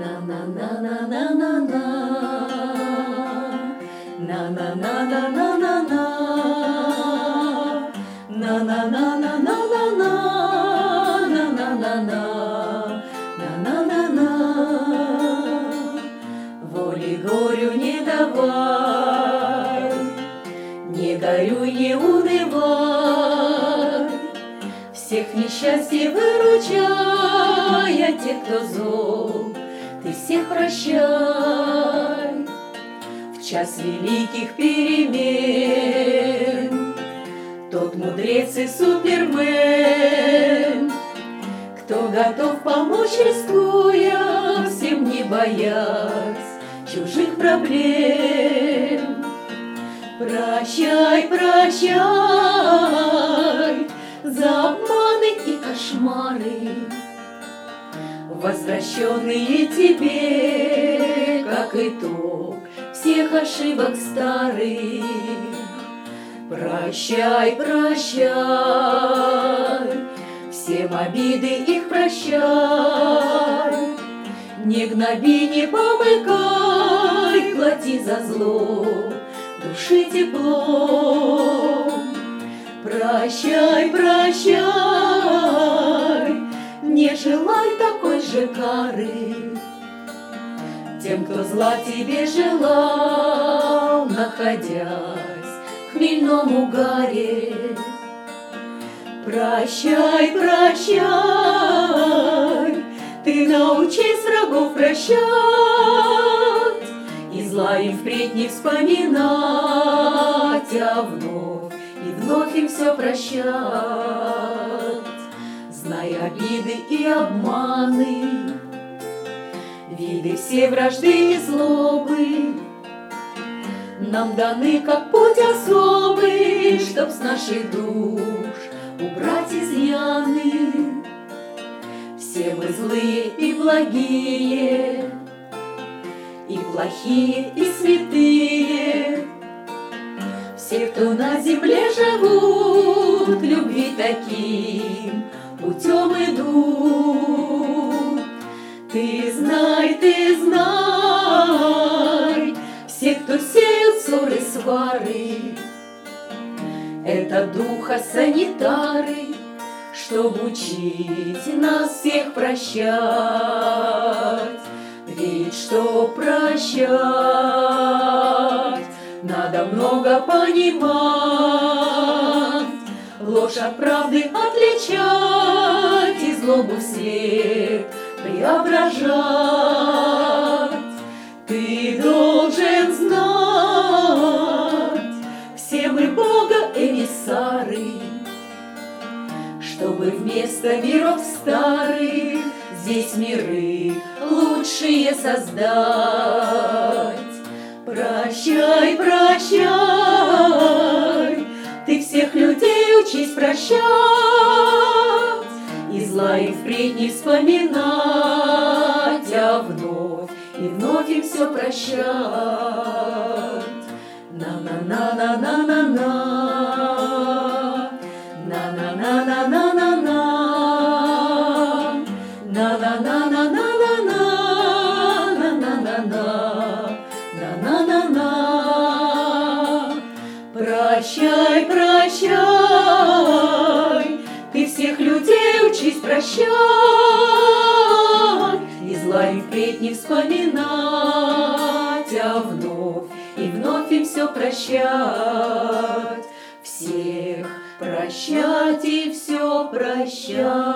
На на на на на на на на на на на на на на на на на на на на. Воли горю не давай, не горюй, не унывай, всех несчастье выручай, а тех, кто зол, ты всех прощай. В час великих перемен тот мудрец и супермен, кто готов помочь, рискуя, всем не боясь чужих проблем. Прощай, прощай за обманы и кошмары, возвращенные тебе, как итог всех ошибок старых. Прощай, прощай, всем обиды их прощай, не гноби, не помыкай, плати за зло души теплом. Прощай, прощай, не желай такой же кары тем, кто зла тебе желал, находясь в хмельном угаре. Прощай, прощай, ты научись врагов прощать, и зла им впредь не вспоминать, а вновь и вновь им все прощать. Зная обиды и обманы, виды все вражды и злобы, нам даны как путь особый, чтоб с наших душ убрать изъяны. Все мы злые и благие, и плохие, и святые, все, кто на земле живут, любви таким путем идут. Ты знай, все, кто сеют ссоры, свары, это духа санитары, чтоб учить нас всех прощать. Ведь что прощать, надо много понимать, ложь от правды отличать и злобу вслед преображать. Ты должен знать, все мы Бога эмиссары, чтобы вместо миров старых здесь миры лучшие создать. Прощай, прощай, ты всех людей учись прощать, и зла им впредь не вспоминать, а вновь и вновь им все прощать. На-на-на-на-на-на-на, на-на-на-на-на-на-на, на-на-на-на-на-на-на-на-на-на. Прощай, прощай, ты всех людей учись прощать, и зла им впредь не вспоминать, а вновь и вновь им все прощать. Всех прощать и все прощать.